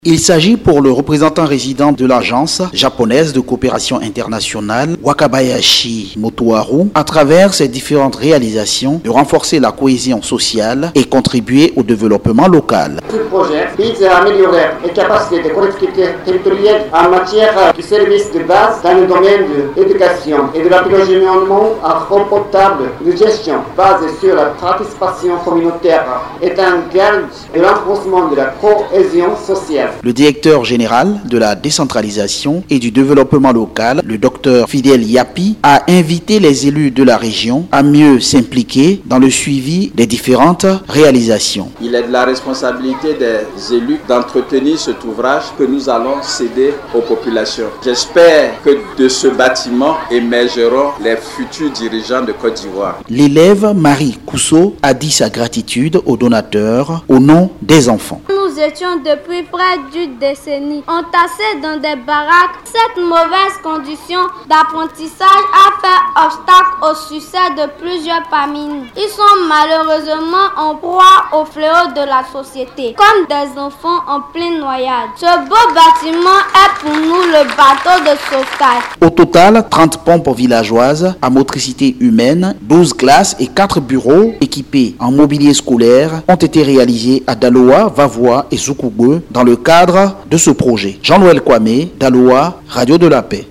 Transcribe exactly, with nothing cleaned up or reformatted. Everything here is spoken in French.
Il s'agit pour le représentant résident de l'agence japonaise de coopération internationale Wakabayashi Motoharu, à travers ses différentes réalisations, de renforcer la cohésion sociale et contribuer au développement local. Ce projet vise à améliorer les capacités des collectivités territoriales en matière de services de base dans le domaine de l'éducation et de l'approvisionnement en eau potable de gestion basée sur la participation communautaire est un gage de renforcement de la cohésion sociale. Le directeur général de la décentralisation et du développement local, le docteur Fidel Yapi, a invité les élus de la région à mieux s'impliquer dans le suivi des différentes réalisations. Il est de la responsabilité des élus d'entretenir cet ouvrage que nous allons céder aux populations. J'espère que de ce bâtiment émergeront les futurs dirigeants de Côte d'Ivoire. L'élève Marie Cousso a dit sa gratitude aux donateurs au nom des enfants. Nous étions depuis près d'une décennie entassés dans des baraques. Cette mauvaise condition d'apprentissage a fait obstacle au succès de plusieurs parmi nous. Ils sont malheureusement en proie au fléau de la société, comme des enfants en pleine noyade. Ce beau bâtiment est pour nous le bateau de sauvetage. Au total, trente pompes villageoises à motricité humaine, douze classes et quatre bureaux équipés en mobilier scolaire ont été réalisés à Daloa, Vavois et Zoukougou dans le cadre de ce projet. Jean-Noël Kwame, Daloa, Radio de la Paix.